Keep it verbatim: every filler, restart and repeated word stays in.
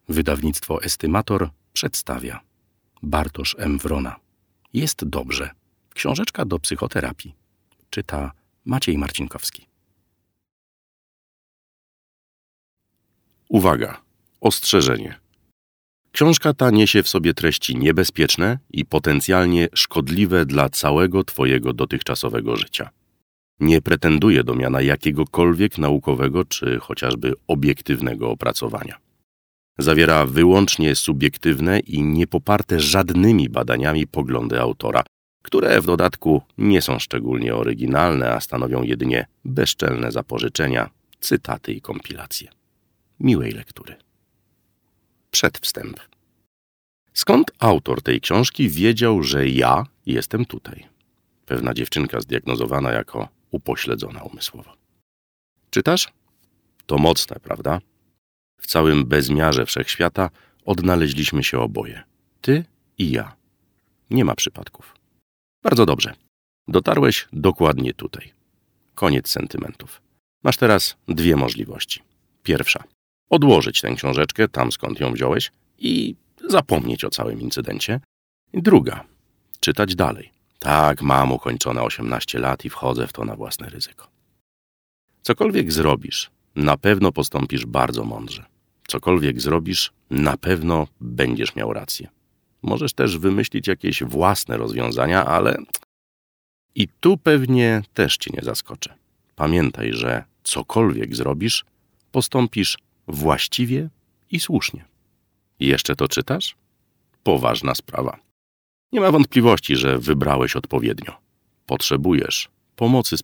Wydawnictwo Estymator przedstawia Bartosz M. Wrona. Jest dobrze. Książeczka do psychoterapii. Czyta Maciej Marcinkowski. Uwaga! Ostrzeżenie. Książka ta niesie w sobie treści niebezpieczne i potencjalnie szkodliwe dla całego Twojego dotychczasowego życia. Nie pretenduje do miana jakiegokolwiek naukowego czy chociażby obiektywnego opracowania. Zawiera wyłącznie subiektywne i niepoparte żadnymi badaniami poglądy autora, które w dodatku nie są szczególnie oryginalne, a stanowią jedynie bezczelne zapożyczenia, cytaty i kompilacje. Miłej lektury. Przedwstęp. Skąd autor tej książki wiedział, że ja jestem tutaj? Pewna dziewczynka zdiagnozowana jako upośledzona umysłowo. Czytasz? To mocne, prawda? W całym bezmiarze wszechświata odnaleźliśmy się oboje. Ty i ja. Nie ma przypadków. Bardzo dobrze. Dotarłeś dokładnie tutaj. Koniec sentymentów. Masz teraz dwie możliwości. Pierwsza. Odłożyć tę książeczkę tam, skąd ją wziąłeś i zapomnieć o całym incydencie. Druga. Czytać dalej. Tak, mam ukończone osiemnaście lat i wchodzę w to na własne ryzyko. Cokolwiek zrobisz, na pewno postąpisz bardzo mądrze. Cokolwiek zrobisz, na pewno będziesz miał rację. Możesz też wymyślić jakieś własne rozwiązania, ale i tu pewnie też cię nie zaskoczę. Pamiętaj, że cokolwiek zrobisz, postąpisz właściwie i słusznie. Jeszcze to czytasz? Poważna sprawa. Nie ma wątpliwości, że wybrałeś odpowiednio. Potrzebujesz pomocy